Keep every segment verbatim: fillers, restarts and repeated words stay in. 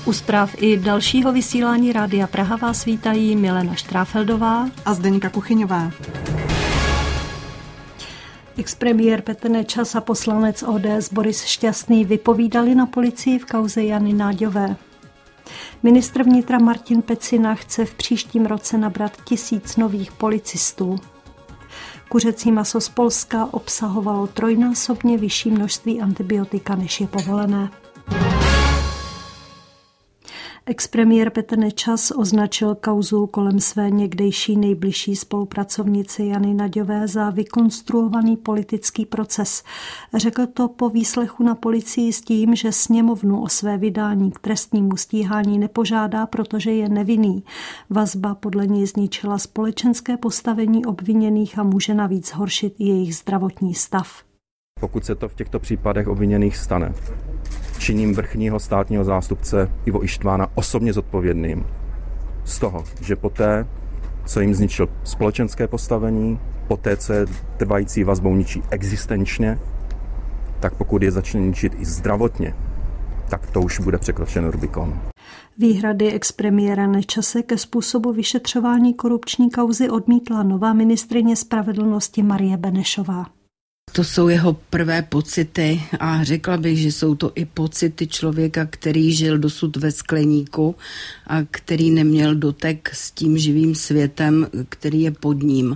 U zpráv i dalšího vysílání Rádia Praha vás vítají Milena Štráfeldová a Zdeňka Kuchyňová. Expremiér Petr Nečas a poslanec O D S Boris Šťastný vypovídali na policii v kauze Jany Náďové. Ministr vnitra Martin Pecina chce v příštím roce nabrat tisíc nových policistů. Kuřecí maso z Polska obsahovalo trojnásobně vyšší množství antibiotika, než je povolené. Expremiér Petr Nečas označil kauzu kolem své někdejší nejbližší spolupracovnice Jany Náďové za vykonstruovaný politický proces. Řekl to po výslechu na policii s tím, že sněmovnu o své vydání k trestnímu stíhání nepožádá, protože je nevinný. Vazba podle něj zničila společenské postavení obviněných a může navíc zhoršit i jejich zdravotní stav. Pokud se to v těchto případech obviněných stane, činím vrchního státního zástupce Ivo Ištvána osobně zodpovědným z toho, že poté, co jim zničil společenské postavení, poté, co je trvající vazbou ničí existenčně, tak pokud je začne ničit i zdravotně, tak to už bude překročen Rubikon. Výhrady expremiéra Nečase ke způsobu vyšetřování korupční kauzy odmítla nová ministryně spravedlnosti Marie Benešová. To jsou jeho prvé pocity a řekla bych, že jsou to i pocity člověka, který žil dosud ve skleníku a který neměl dotek s tím živým světem, který je pod ním.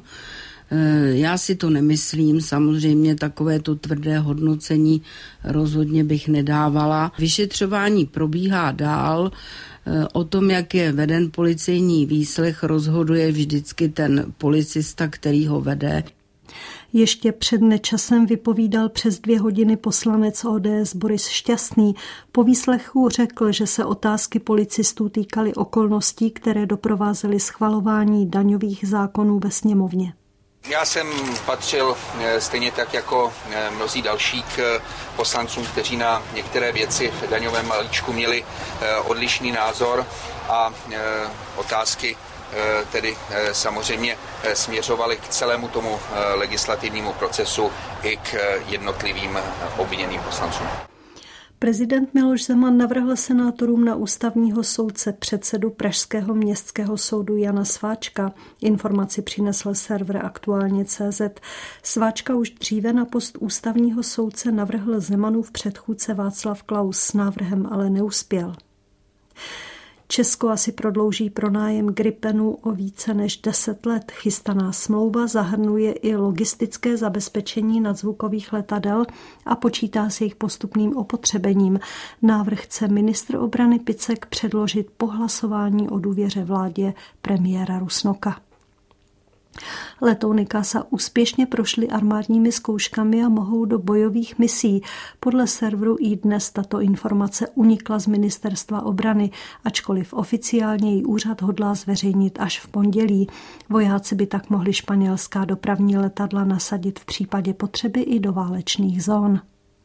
Já si to nemyslím, samozřejmě takovéto tvrdé hodnocení rozhodně bych nedávala. Vyšetřování probíhá dál, o tom, jak je veden policejní výslech, rozhoduje vždycky ten policista, který ho vede. Ještě před Nečasem vypovídal přes dvě hodiny poslanec O D S Boris Šťastný. Po výslechu řekl, že se otázky policistů týkaly okolností, které doprovázely schvalování daňových zákonů ve sněmovně. Já jsem patřil stejně tak jako mnozí další k poslancům, kteří na některé věci v daňovém balíčku měli odlišný názor a otázky tedy samozřejmě směřovali k celému tomu legislativnímu procesu i k jednotlivým obviněným poslancům. Prezident Miloš Zeman navrhl senátorům na ústavního soudce předsedu pražského městského soudu Jana Sváčka. Informaci přinesl server Aktuálně tečka cé zet. Sváčka už dříve na post ústavního soudce navrhl Zemanův předchůdce Václav Klaus, s návrhem ale neuspěl. Česko asi prodlouží pronájem Gripenu o více než deset let. Chystaná smlouva zahrnuje i logistické zabezpečení nadzvukových letadel a počítá s jejich postupným opotřebením. Návrh chce ministr obrany Picek předložit po hlasování o důvěře vládě premiéra Rusnoka. Letouny Casa úspěšně prošly armádními zkouškami a mohou do bojových misí. Podle serveru iDnes tato informace unikla z ministerstva obrany, ačkoliv oficiálně ji úřad hodlá zveřejnit až v pondělí. Vojáci by tak mohli španělská dopravní letadla nasadit v případě potřeby i do válečných zón.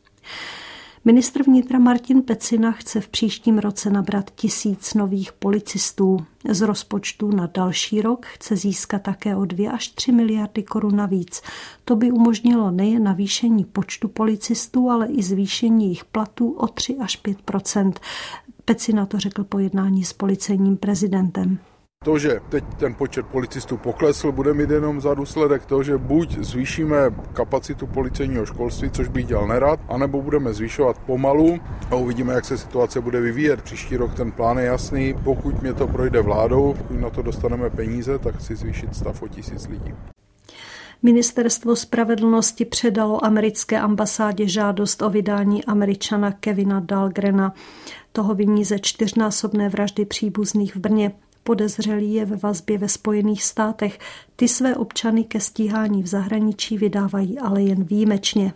Ministr vnitra Martin Pecina chce v příštím roce nabrat tisíc nových policistů. Z rozpočtu na další rok chce získat také o dvě až tři miliardy korun navíc. To by umožnilo nejen navýšení počtu policistů, ale i zvýšení jejich platů o tři až pět procent. Pecina to řekl po jednání s policejním prezidentem. To, že teď ten počet policistů poklesl, bude mít jenom za důsledek to, že buď zvýšíme kapacitu policejního školství, což bych dělal nerad, anebo budeme zvyšovat pomalu a uvidíme, jak se situace bude vyvíjet. Příští rok ten plán je jasný, pokud mě to projde vládou, pokud na to dostaneme peníze, tak chci zvýšit stav o tisíc lidí. Ministerstvo spravedlnosti předalo americké ambasádě žádost o vydání Američana Kevina Dahlgrena. Toho viní ze čtyřnásobné vraždy příbuzných v Brně. Podezřelý je ve vazbě ve Spojených státech. Ty své občany ke stíhání v zahraničí vydávají ale jen výjimečně.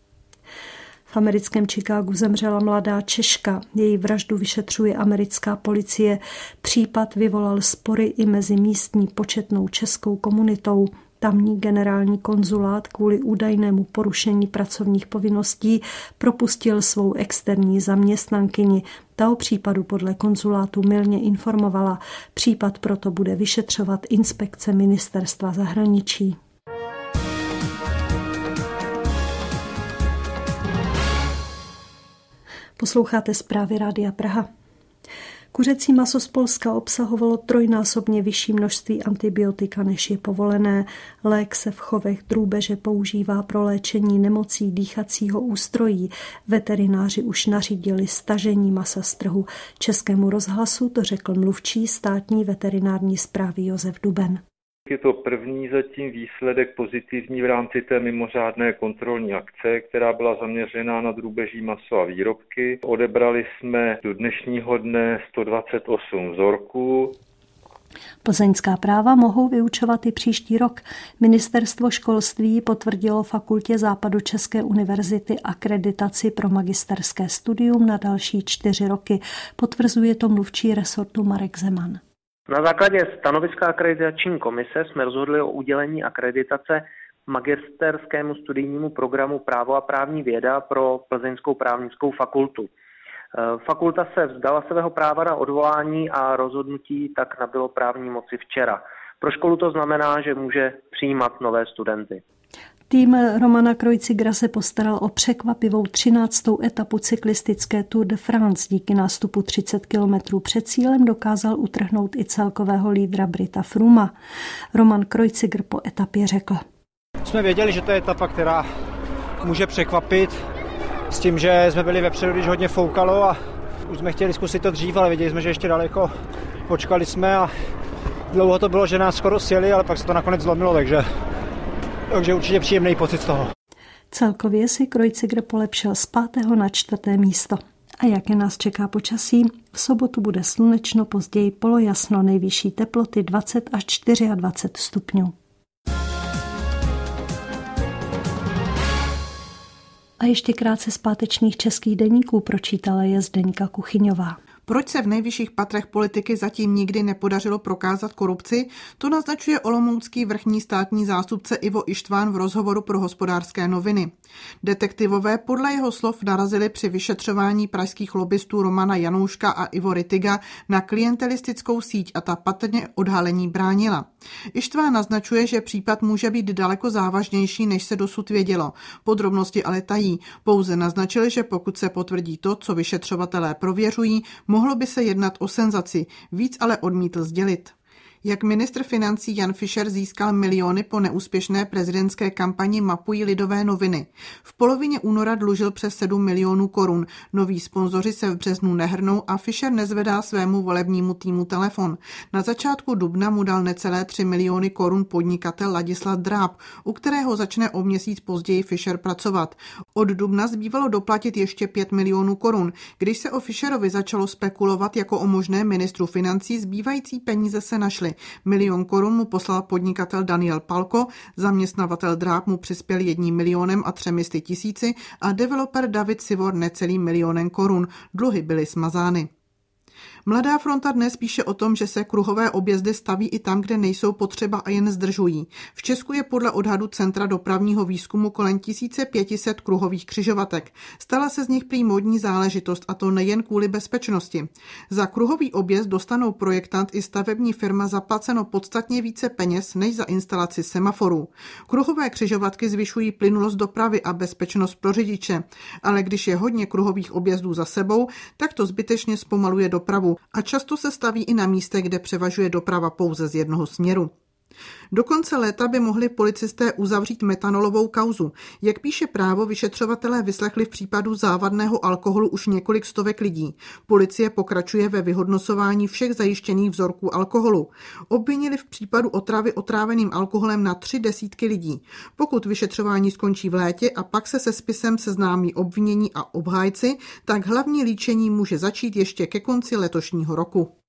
V americkém Chicagu zemřela mladá Češka. Její vraždu vyšetřuje americká policie. Případ vyvolal spory i mezi místní početnou českou komunitou. Tamní generální konzulát kvůli údajnému porušení pracovních povinností propustil svou externí zaměstnankyni. Ta o případu podle konzulátu mylně informovala. Případ proto bude vyšetřovat inspekce ministerstva zahraničí. Posloucháte zprávy Rádia Praha. Kuřecí maso z Polska obsahovalo trojnásobně vyšší množství antibiotika, než je povolené. Lék se v chovech drůbeže používá pro léčení nemocí dýchacího ústrojí. Veterináři už nařídili stažení masa z trhu. Českému rozhlasu to řekl mluvčí státní veterinární správy Josef Duben. Je to první zatím výsledek pozitivní v rámci té mimořádné kontrolní akce, která byla zaměřená na drůbeží maso a výrobky. Odebrali jsme do dnešního dne sto dvacet osm vzorků. Plzeňská práva mohou vyučovat i příští rok. Ministerstvo školství potvrdilo fakultě Západočeské univerzity akreditaci pro magisterské studium na další čtyři roky. Potvrzuje to mluvčí resortu Marek Zeman. Na základě stanoviska akreditační komise jsme rozhodli o udělení akreditace magisterskému studijnímu programu Právo a právní věda pro Plzeňskou právnickou fakultu. Fakulta se vzdala svého práva na odvolání a rozhodnutí tak nabylo právní moci včera. Pro školu to znamená, že může přijímat nové studenty. Tým Romana Kreuzigra se postaral o překvapivou třináctou etapu cyklistické Tour de France. Díky nástupu třicet kilometrů před cílem dokázal utrhnout i celkového lídra Brita Frooma. Roman Kreuziger po etapě řekl. Jsme věděli, že to je etapa, která může překvapit s tím, že jsme byli vepředu, když hodně foukalo a už jsme chtěli zkusit to dřív, ale věděli jsme, že ještě daleko. Počkali jsme a dlouho to bylo, že nás skoro sjeli, ale pak se to nakonec zlomilo, takže... Takže určitě příjemný pocit z toho. Celkově si Kreuziger polepšil z pátého na čtvrté místo. A jaké nás čeká počasí? V sobotu bude slunečno, později polojasno, nejvyšší teploty dvacet až dvacet čtyři stupňů. A ještě krátce z pátečních českých deníků pročítala je Zdeňka Kuchyňová. Proč se v nejvyšších patrech politiky zatím nikdy nepodařilo prokázat korupci, to naznačuje olomoucký vrchní státní zástupce Ivo Ištván v rozhovoru pro Hospodářské noviny. Detektivové podle jeho slov narazili při vyšetřování pražských lobbystů Romana Janouška a Ivo Rittiga na klientelistickou síť a ta patrně odhalení bránila. Ištván naznačuje, že případ může být daleko závažnější, než se dosud vědělo. Podrobnosti ale tají. Pouze naznačili, že pokud se potvrdí to, co vyšetřovatelé prověřují, mohlo by se jednat o senzaci, víc ale odmítl sdělit. Jak ministr financí Jan Fischer získal miliony po neúspěšné prezidentské kampani, mapují Lidové noviny. V polovině února dlužil přes sedm milionů korun. Noví sponzoři se v březnu nehrnou a Fischer nezvedá svému volebnímu týmu telefon. Na začátku dubna mu dal necelé tři miliony korun podnikatel Ladislav Dráb, u kterého začne o měsíc později Fischer pracovat. Od dubna zbývalo doplatit ještě pět milionů korun. Když se o Fischerovi začalo spekulovat jako o možné ministru financí, zbývající peníze se našly. Milion korun mu poslal podnikatel Daniel Palko, zaměstnavatel Dráb mu přispěl jedním milionem a třemi sty tisíci a developer David Sivor necelým milionem korun. Dluhy byly smazány. Mladá fronta dnes píše o tom, že se kruhové objezdy staví i tam, kde nejsou potřeba a jen zdržují. V Česku je podle odhadu Centra dopravního výzkumu kolem tisíc pět set kruhových křižovatek. Stala se z nich prý módní záležitost, a to nejen kvůli bezpečnosti. Za kruhový objezd dostanou projektant i stavební firma zaplaceno podstatně více peněz než za instalaci semaforů. Kruhové křižovatky zvyšují plynulost dopravy a bezpečnost pro řidiče, ale když je hodně kruhových objezdů za sebou, tak to zbytečně zpomaluje dopravu a často se staví i na místech, kde převažuje doprava pouze z jednoho směru. Do konce léta by mohli policisté uzavřít metanolovou kauzu. Jak píše Právo, vyšetřovatelé vyslechli v případu závadného alkoholu už několik stovek lidí. Policie pokračuje ve vyhodnocování všech zajištěných vzorků alkoholu. Obvinili v případu otravy otráveným alkoholem na tři desítky lidí. Pokud vyšetřování skončí v létě a pak se se spisem seznámí obvinění a obhájci, tak hlavní líčení může začít ještě ke konci letošního roku.